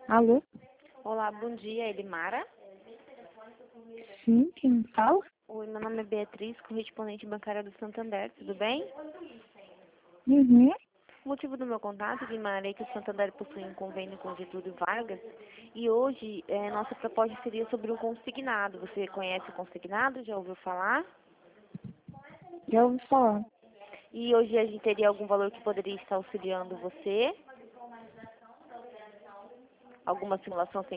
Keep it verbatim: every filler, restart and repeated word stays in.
Alô? Olá, bom dia, Elimara. Sim, quem fala? Oi, meu nome é Beatriz, correspondente bancária do Santander, tudo bem? Uhum. O motivo do meu contato, Elimara, é que o Santander possui um convênio com Getúlio Vargas e hoje eh, nossa proposta seria sobre o consignado. Você conhece o consignado? Já ouviu falar? Já ouvi falar. E hoje a gente teria algum valor que poderia estar auxiliando você? Alguma simulação